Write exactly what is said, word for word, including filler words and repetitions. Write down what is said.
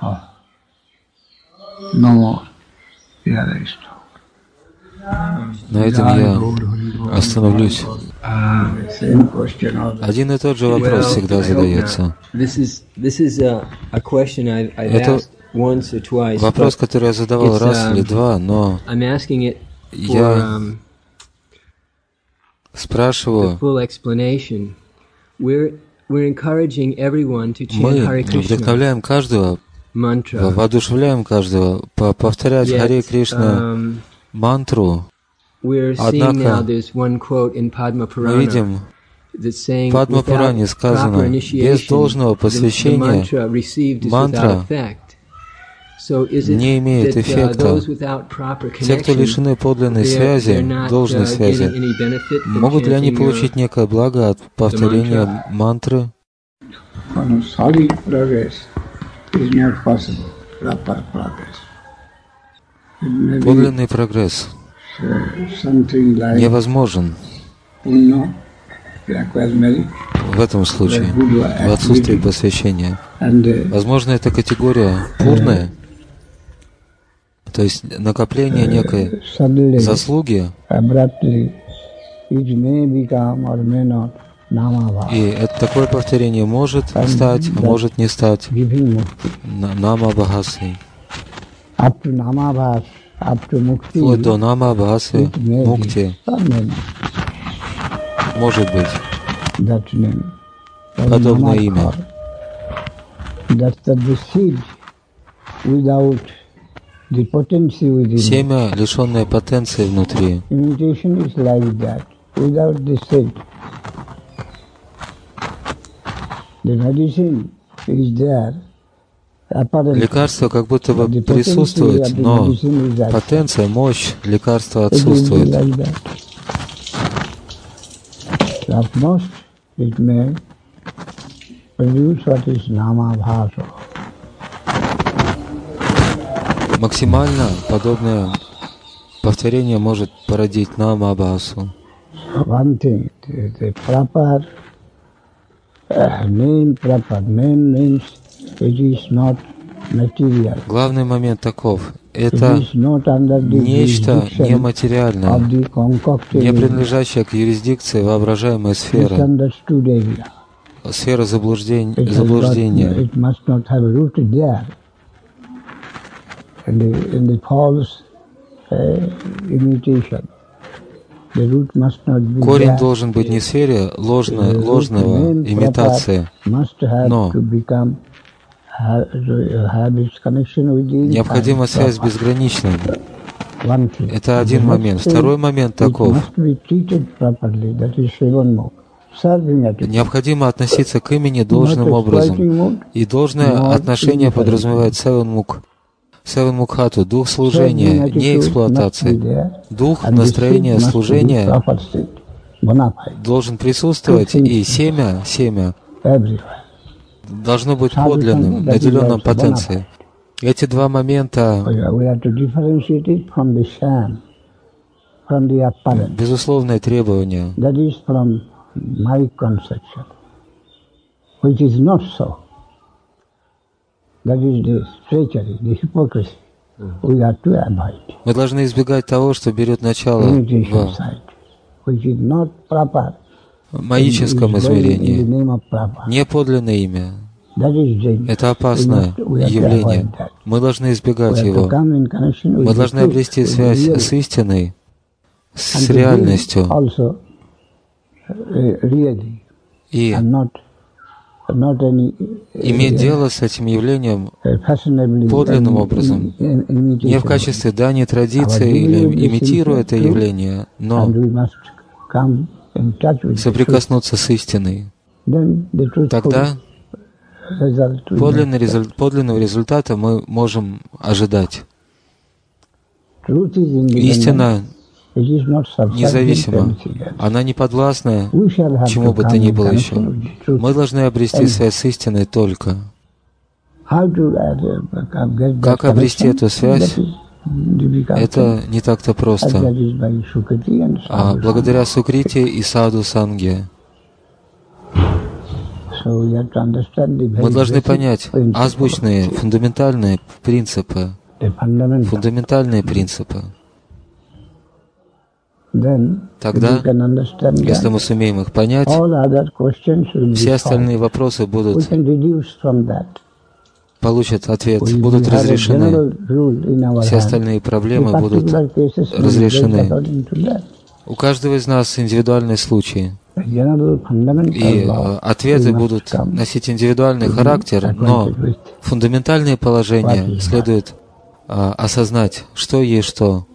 На этом я остановлюсь. Один и тот же вопрос всегда задается. Это вопрос, который я задавал раз или два, но я спрашиваю, мы вдохновляем каждого, воодушевляем каждого повторять Харе Кришна мантру. Однако мы видим, в Падма Пуране сказано, без должного посвящения мантра не имеет эффекта. Те, кто лишены подлинной связи, должной связи, могут ли они получить некое благо от повторения мантры? Подлинный прогресс невозможен в этом случае, в отсутствии посвящения. Возможно, эта категория пурная, то есть накопление некой заслуги, и это такое повторение может стать, а может не стать намабхасой. Вплоть до намабхасы мукти. Может быть подобное имя. Семя, лишенное потенции внутри. Лекарство как будто бы присутствует, но потенция, мощь лекарства отсутствует. Максимально подобное повторение может породить намабхасу. Главный момент таков. Это нечто нематериальное, не принадлежащее к юрисдикции воображаемой сферы, сфера заблуждения. Корень должен быть не в сфере ложной, ложного имитации, но необходима связь с безграничным. Это один момент. Второй момент таков. Необходимо относиться к имени должным образом. И должное отношение подразумевает севенмук. Севенмукхату, дух служения, не эксплуатации. Дух настроения служения должен присутствовать, и семя, семя должно быть подлинным, наделенным потенцией. Эти два момента, безусловное требование. Мы должны избегать того, что берет начало в маическом измерении. Неподлинное имя. Это опасное явление. Мы должны избегать его. Мы должны обрести связь с истиной, с реальностью. И иметь дело с этим явлением подлинным образом, не в качестве дани традиции или имитируя это явление, но соприкоснуться с истиной. Тогда подлинный результ, подлинного результата мы можем ожидать. Истина независима, она не подвластна чему бы то ни было еще. Мы должны обрести связь с истиной только. Как обрести эту связь? Это не так-то просто. А благодаря Сукрити и Саду Санге. Мы должны понять азбучные, фундаментальные принципы, фундаментальные принципы. Тогда, если мы сумеем их понять, все остальные вопросы будут, получат ответ, будут разрешены. Все остальные проблемы будут разрешены. У каждого из нас индивидуальный случай. И ответы будут носить индивидуальный характер, но фундаментальные положения следует осознать, что есть что.